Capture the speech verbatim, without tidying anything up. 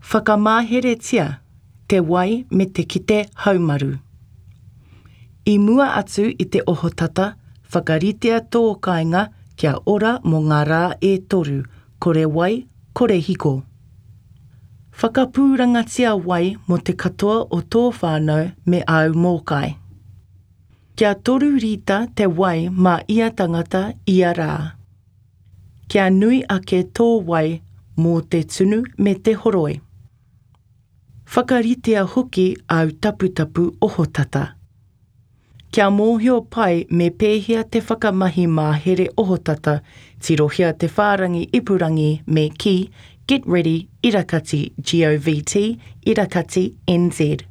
Whakamaheretia te wai me te kite haumaru. I mua atu i te ohotata, whakaritea tō kāinga kia ora mō ngā rā e toru, kore wai, kore hiko. Whakapūrangatia wai mo te katoa o tō whānau me au mōkai. Kia toru rita te wai mā ia tangata ia rā. Kia nui ake tō wai mō te tunu me te horoi. Whakaritea hoki au taputapu ohotata. Kia mōhio pai me pēhia te whakamahi mā here ohotata, tirohia te whārangi ipurangi me ki, get ready, irakati, G O V T, irakati N Z.